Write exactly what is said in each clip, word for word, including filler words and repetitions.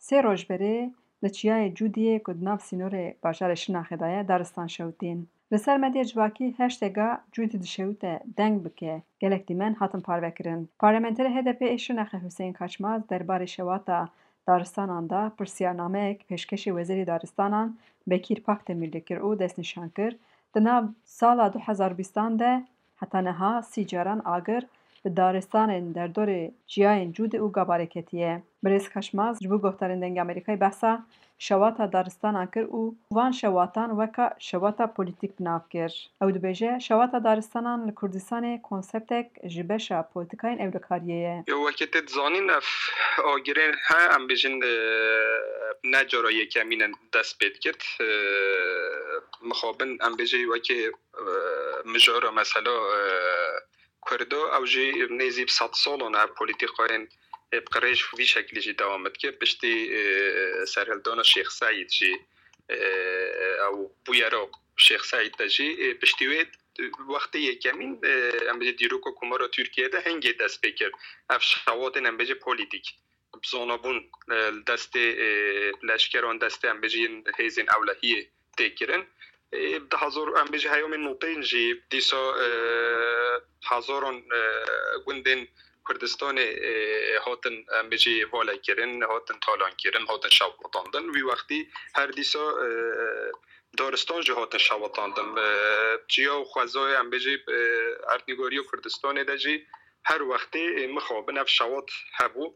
سه روز بره لچیای جودیه که ناف سینور باشار شناخدایه دارستان شوتین. لسر مدیه جواکی هشتگا جودی دشوته دنگ بکه گلک دیمن هاتن پاروکرن. پارلمانتر هدف شناخ حسین کچماز درباره شواتا دارستانان دا پرسیارنامه اک پیشکش وزیر دارستانان بکیر پاکت ملی کر او دست نشان کر. دناب سال دو هزار و بیست ده حتی نها سی جاران آگر به دارستان در دور جیاین جود او گابارکتیه. بریز کشماز جبو گفتارن دنگ امریکای بحثا شواتا دارستان آکر او وان شواتان وکا شواتا پولیتیک بناف کر. او دو بیجه شواتا دارستانان لکردستان کنسپتک جبشا پولیتیکاین اولکاریه. یو وقتی زانین اف آگرین ها ام بیجن نجارای کمین دست بید کرد مخابن ام بیجی وقتی مجارا مثلا کرده او جی نیزیب صد سالانه پولیتیکاین بقریش في شکلی جی دوامت که پشتی سرهلدان شیخ سعید جی او بویرا شیخ سعید جی پشتی وید وقتی کمین امبیج دیروکو کمارا ترکیه ده هنگی دست بکر اف شواتن امبیج پولیتیک بزانابون دست لشکران دست امبیج هیزین اولهی تکرن ده هزار امبیج هیوم نوتین جی دیسا هزاران گندن کردستان هاتن امبیجی والا کرن هاتن تالان کرن هاتن شواتاندن وی وقتی هر دیسا دارستان جو هاتن شواتاندن جیا و خوزای امبیجی ارتنگاری و کردستان دجی هر وقتی مخابن اف شوات هبو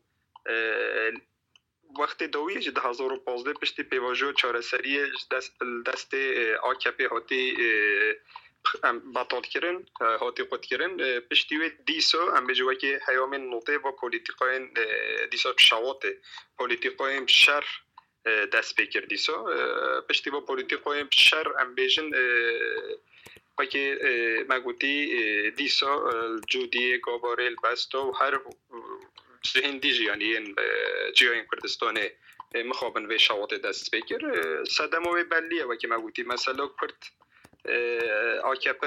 وقتی دویه جده هزار و پازده پشتی پیواجو چاره سریه دست, دست آکپی هاتی بطال کرن هاتی قد کرن پشتیوی دیسا ام بجوه که حیام نوته و پولیتیقاین دیسا شواته پولیتیقاین شر دست بکر دیسا پشتی و پولیتیقاین شر ام بجن و که مگوتی دیسا جودی گابارل بستا و هر هندی جیانی جیان کردستان مخابن و شواته دست بکر صدموی بلیه و که مگوتی مثلا کرد آکپ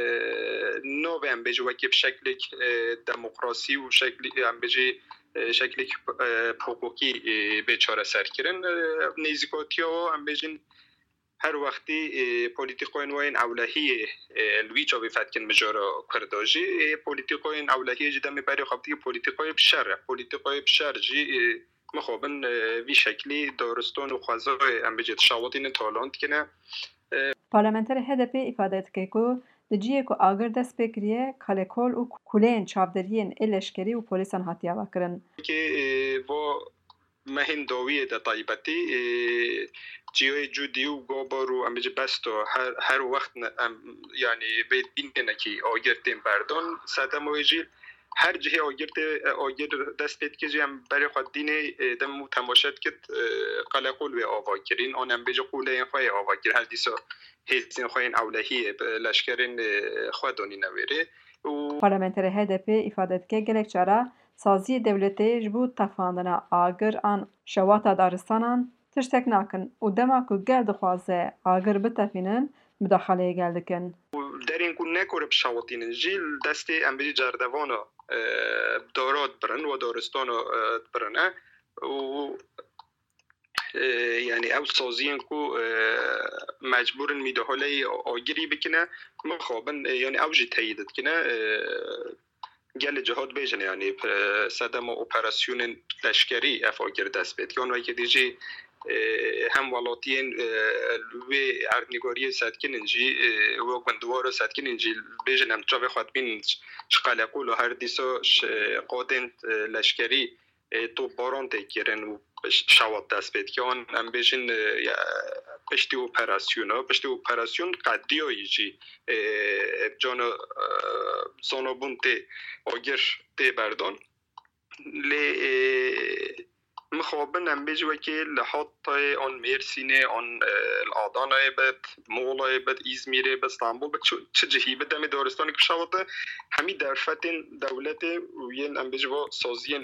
نو هم بجی وکی بشکل دموکراسی و شکل هم بجی شکل حقوقی بیچاره سر کرن نیزیکاتی ها هم بجین هر وقتی پولیتیکاین وین اولهی الویچا بفتکن مجارا کرداجی پولیتیکاین اولهی جدا میبری خبتی پولیتیکای بشر پولیتیکای بشر جی مخابن وی شکلی دارستان و خوزای هم بجید شواتین تالانت کنه. پارلمانتر هدف ifade etke ku dijiye ku agir dest pê kiriye kalekol û kuleyên çavderiyên ê leşkerî û polîsan hatiye vekirin. Ki bo mehin dawiyê de taybetî ciyayê cudî û gobar û em bêje besto her her wext yani bê bînenekî agir tên berdan sedem wê jî her cihê agir tê agir dest pê dike jî em berê xwe dînê dem û temaşe dikit qalekol wê ava kirîn an em bêje qûleyên xwe yê ava kir her dîsa hêzên xwe yên ewlehiyê leşkerên xwe danîne wêrê. Parlamenter هدف ifade etke gelek cara saziyê devletê ji bo tefandina agir an şewata daristanan tiştek nakin û dema ku gel dixwaze agir bitefînin müdaxaleyê gel dikin. Derên ku nekore şewatînin jî destê em bêje cerdevana darat birin û daristana birine û yani ew saziyên ku mecburin müdahaleyê agirî bikine mixabin yani ew jî teyîd dikine gelê cihat bêjin yani sedema operasyonên leşkerî ev agir dest pê dikin wekî dijî hem welatiyên wê erdnîgariyê sedkinin jî wê gundwara sedkinin jî bêjin em çavê xwe dibînin ji qeleqol û her dîsa qadên leşkerî topbaran tê kirin û şawat dest pê dikin em bêjin piştî operasyona piştî operasyon qediyayî jî cana zanabûn tê agir tê berdan lê mixabin em bêje wekî li Hatayê an Mêrsînê an Adanayê bid Muğlayê bid İzmîrê bid Stenbolê bid çi cihî bid demê daristanekî şewate hemî derfetên dewletê û yên em bêje va saziyên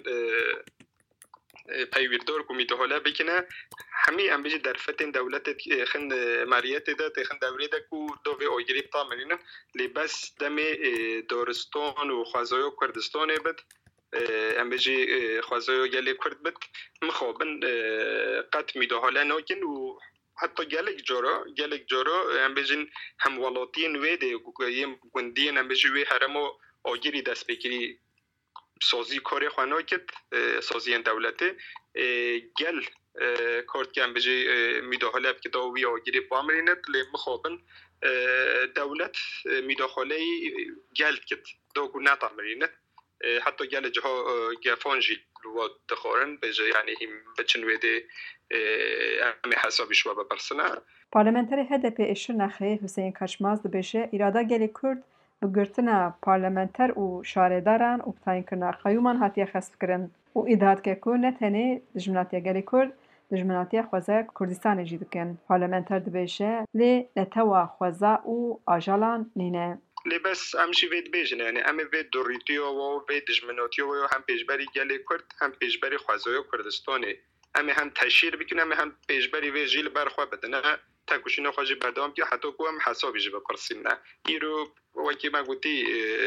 peyvîrdar ku müdahale bikine hemî em bêje derfetên dewletê xin meriyetê de têxin devrê de ku dovê agirî bita mirînin lê bes demê daristan û xwezaya Kurdistanê bid ام بجی خوازه گلی کرد بد مخابن قط میده حالا ناکن و حتی گلک جارا گلک جارا ام بجین هم ولاتین ویده یم گندین ام بجی وی هرمو آگیری دست بگیری سازی کاری خوانا کد سازی دولته گل کارت که ام بجی میداخله که داوی آگیری پامرینت لی مخابن دولت میداخله گل کد داگو نتامرینت حتی گل جها گفانجی لو دخورن بجه یعنی هم بچن ویده امی حسابی شوا بپرسنه. پارلمانتری هدف اشرناخه حسین کشماز دبیشه ایرادا گلی کرد بگرتنا پارلمانتر و شارداران و بتاین کرنا خیومان هاتیه خسف کرن و ایداد که کو نتنی دجمناتیه گلی کرد دجمناتیه خوزه کردستان جی دکن پارلمانتر دبیشه لی نتوا خوزه و آجالان نینه لی بس امشی وید بیجن یعنی امی وید دوریتیو و وید دجمناتیو و هم پیشبری گلی کرد هم پیشبری خوزه کردستانی امی هم تشیر بکن امی هم پیشبری وی جیل برخوا بدنه تاکوشی نخواهی بدام که حتی کو هم حسابی جی بپرسیم نه ایرو وکی ما گوتی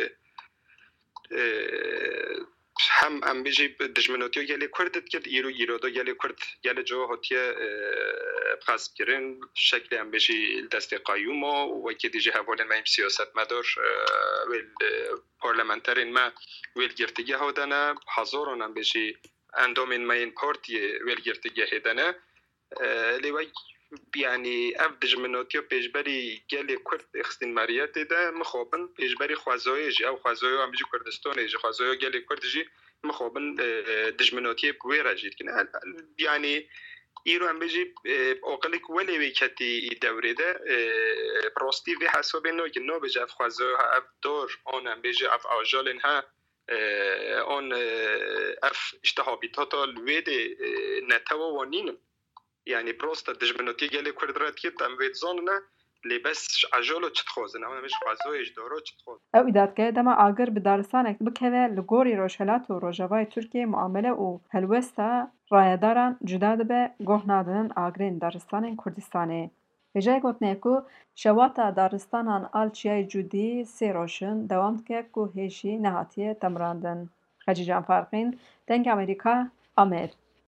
هم ام بیجی دجمناتیو گلی کردت کرد ایرو ایرادا گلی کرد گلی جو هاتیه قصب کرن شکل ام بیجی دست قیوم و وکی دیجی حوالن ما سیاست مدار ویل پارلمانترین ما ویل گرفتگی هادنه هزاران ام بیجی اندامین ما این پارتی ویل گرفتگی هدنه لیوی یعنی اف دجمناتیو پیشبری گلی کرد اخستین ماریات ده مخابن پیشبری خوازای جی او خوازای هم بیجی کردستان جی خوازای گلی کرد جی مخابن دجمناتیو کوی را جید کنه یعنی ایرو هم بیجی اقلک ولی ویکتی دوره ده پراستی وی حسابی نو که نو بیجی اف خوازای ها اف دور آن هم بیجی اف آجالین ها آن اف اشتهابیتا تا لوید نتوا و نینم یعنی پروستا دجمناتی گلی کرد رد کیت ام وید زانه لی بس عجالو چت خوزنه اما مش خوازویش دارو چت خوز او ایدادگاه دما آگر به دارستان بکوه لگوری روشهلات و روژاوای ترکیه معامله و هلوستا رایداران جدا دبه گوه نادنن آگرین دارستان کردستانه. بجای گوتنه کو شواتا دارستانان آلچیای جودی سی روشن دوام که کو هیشی نهاتیه تمراندن. خجی جان فارقین دنگ امریکا آمر